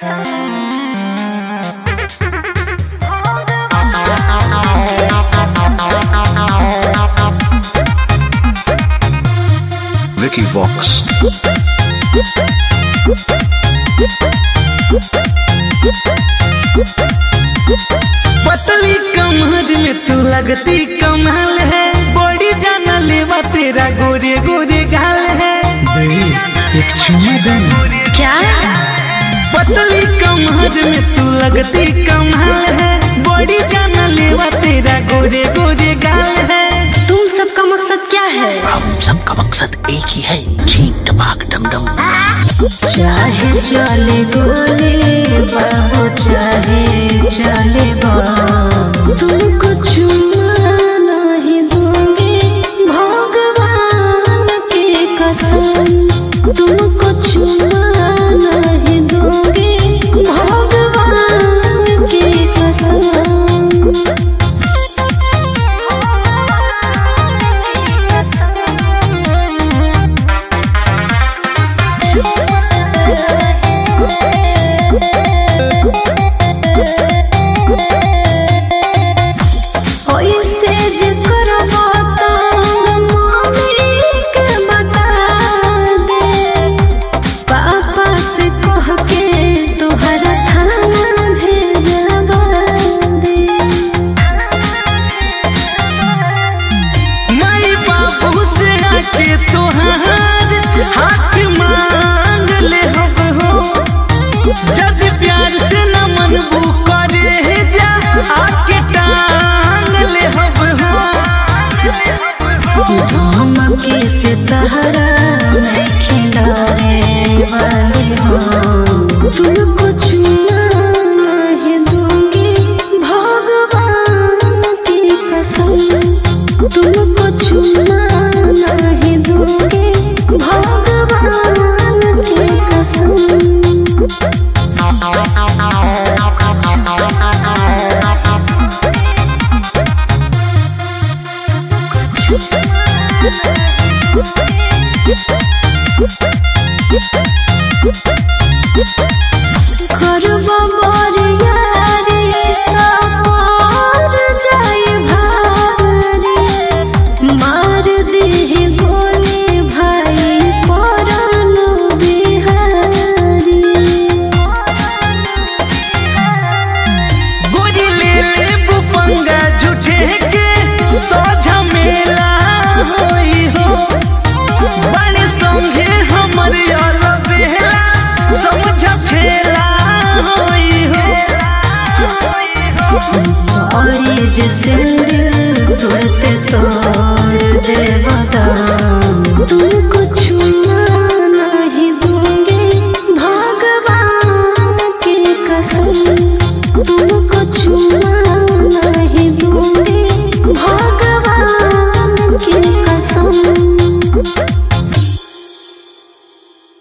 Vicky Vox. पतली कमर में तू लगती कमाल है, बॉडी जाना लेवा तेरा गोरे गोरे गाल है। एक चुम्मा देना। क्या? पतली कमर में तू लगती कमाल है, बॉडी जाना लेवा तेरा गोरे गोरे गाल है। तुम सबका मकसद क्या है? हम सबका मकसद एक ही है, ठीक टपाक डम डम। चाहे चले गोले बाबू, चाहे चले बाबू, तुमको चुम्मा नहीं दूंगी भगवान की कसम। तुमको चुम्मा नहीं दूंगी भगवान की कसम। के तोहार हाथ मांग ले हो, जज प्यार से न मनबू करे जा, आके टांग ले हो। धमकी से तहरा मैं खिलाने वाली हूँ, तुमको चुम्मा नहीं दूंगी भगवान की कसम। तुमको चुम्मा नहीं दूंगी भगवान की कसम। करबा बरियारी पार जाई भारी, मार दीही गोली भाई परान बिहारी। गोरी ले ले पंगा झूठे के तो झमेला होई हो, बड़े संगे हमर अलबेला समझ खेला होई हो। और ये जैसे